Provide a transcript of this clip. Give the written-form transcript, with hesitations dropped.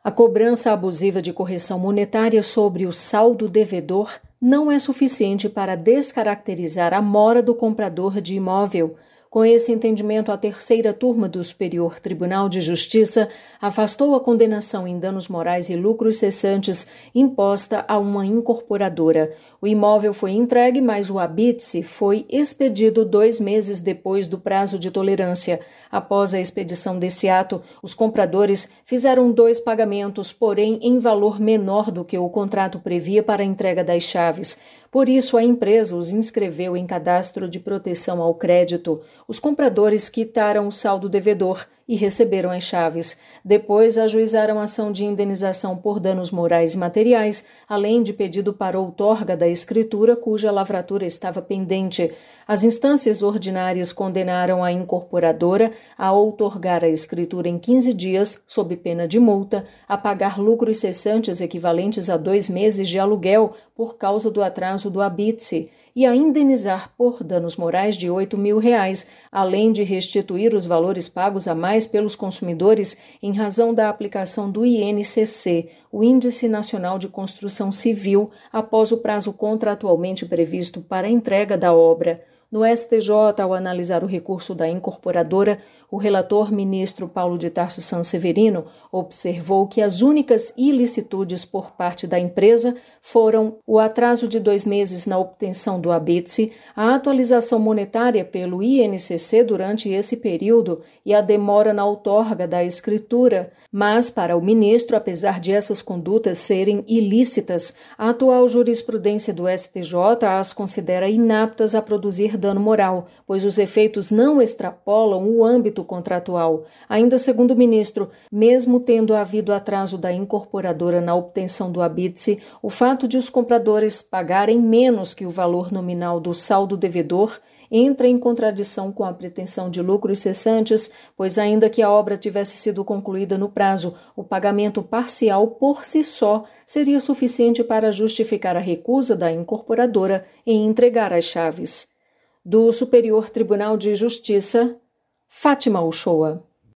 A cobrança abusiva de correção monetária sobre o saldo devedor não é suficiente para descaracterizar a mora do comprador de imóvel. Com esse entendimento, a terceira turma do Superior Tribunal de Justiça afastou a condenação em danos morais e lucros cessantes imposta a uma incorporadora. O imóvel foi entregue, mas o habite-se foi expedido 2 meses depois do prazo de tolerância. Após a expedição desse ato, os compradores fizeram 2 pagamentos, porém em valor menor do que o contrato previa para a entrega das chaves. Por isso, a empresa os inscreveu em cadastro de proteção ao crédito. Os compradores quitaram o saldo devedor e receberam as chaves. Depois, ajuizaram ação de indenização por danos morais e materiais, além de pedido para outorga da escritura cuja lavratura estava pendente. As instâncias ordinárias condenaram a incorporadora a outorgar a escritura em 15 dias, sob pena de multa, a pagar lucros cessantes equivalentes a 2 meses de aluguel por causa do atraso do habite-se e a indenizar por danos morais de R$ 8.000, além de restituir os valores pagos a mais pelos consumidores em razão da aplicação do INCC, o Índice Nacional de Construção Civil, após o prazo contratualmente previsto para a entrega da obra. No STJ, ao analisar o recurso da incorporadora, o relator ministro Paulo de Tarso Sanseverino observou que as únicas ilicitudes por parte da empresa foram o atraso de 2 meses na obtenção do habite-se, a atualização monetária pelo INCC durante esse período e a demora na outorga da escritura. Mas, para o ministro, apesar de essas condutas serem ilícitas, a atual jurisprudência do STJ as considera inaptas a produzir dano moral, pois os efeitos não extrapolam o âmbito contratual. Ainda segundo o ministro, mesmo tendo havido atraso da incorporadora na obtenção do habite-se, o fato de os compradores pagarem menos que o valor nominal do saldo devedor entra em contradição com a pretensão de lucros cessantes, pois ainda que a obra tivesse sido concluída no prazo, o pagamento parcial por si só seria suficiente para justificar a recusa da incorporadora em entregar as chaves. Do Superior Tribunal de Justiça, Fátima Uchoa.